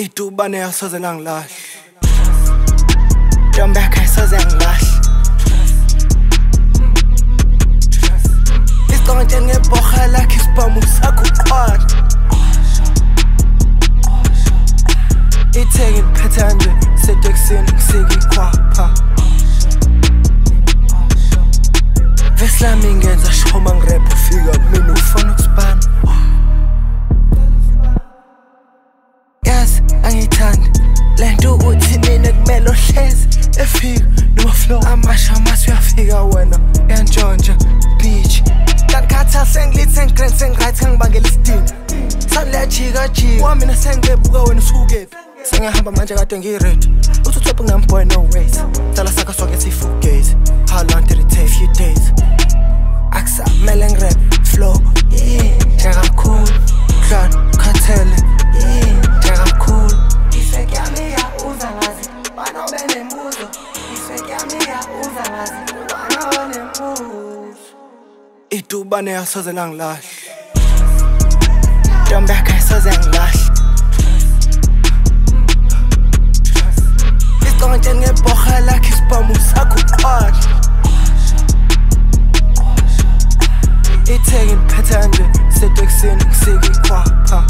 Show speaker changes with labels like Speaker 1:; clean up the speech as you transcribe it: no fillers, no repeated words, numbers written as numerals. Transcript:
Speaker 1: idubane yasoze langilahle ntombi yakhe ayisoze yangilahle isiqonte ngebhoha lakhe isibhamu sakho uqhwala itheki liphetha nje seteksini ngisika ikhwapha veslami ngenza shoma ngirap ufika kumina ufuna ukusibana yazi angiyithandi lento ukuthi mina kumele ohlezi efika noma flow amasha mase uyafika wena yantshontsha bitch ngakhatha sengilithi sengigrand sengight ngibangela isidini sanlejika jika wamina sengibuka wena usukephi sengihamba manje kade ngiready uthi uthopha ngam boy no ways dala sakho sonke sifugaze how long did it take few days aksa mele ngrap flow jaga cool clan khathele jaga cool ifeke yami ya uzangazi bana benembuzo ifeke yami ya uzangazi bana benembuzo idubane yasoze langilahle ntombi yakhe ayisoze yangilahle isiqonte ngebhoha lakhe isibhamu sakho uqhwala itheki liphetha nje seteksini ngisika ikhwapha